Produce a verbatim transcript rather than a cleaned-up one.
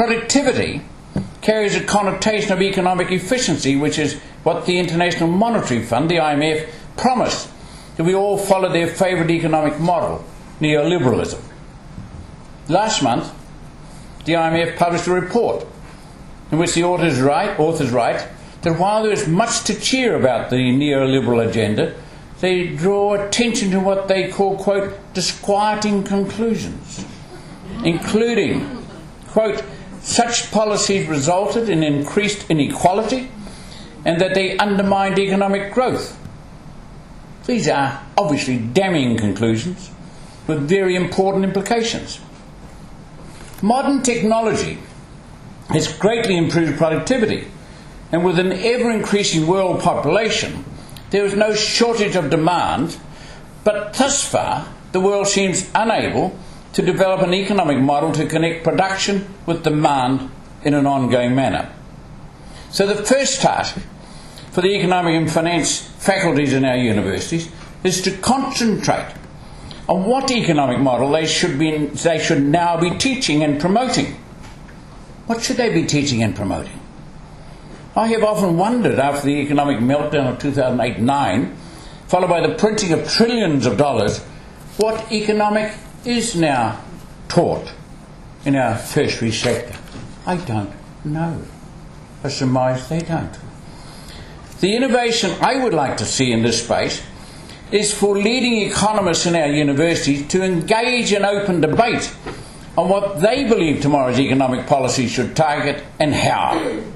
Productivity carries a connotation of economic efficiency, which is what the International Monetary Fund, the I M F, promised, that we all follow their favourite economic model, neoliberalism. Last month, the I M F published a report in which the authors write, authors write that while there is much to cheer about the neoliberal agenda, they draw attention to what they call, quote, disquieting conclusions, including, quote, such policies resulted in increased inequality and that they undermined economic growth. These are obviously damning conclusions with very important implications. Modern technology has greatly improved productivity, and with an ever-increasing world population, there is no shortage of demand, but thus far the world seems unable to develop an economic model to connect production with demand in an ongoing manner. So the first task for the economic and finance faculties in our universities is to concentrate on what economic model they should be, they should now be teaching and promoting. What should they be teaching and promoting? I have often wondered, after the economic meltdown of two thousand eight nine, followed by the printing of trillions of dollars, what economic is now taught in our tertiary sector. I don't know. I surmise they don't. The innovation I would like to see in this space is for leading economists in our universities to engage in open debate on what they believe tomorrow's economic policy should target and how.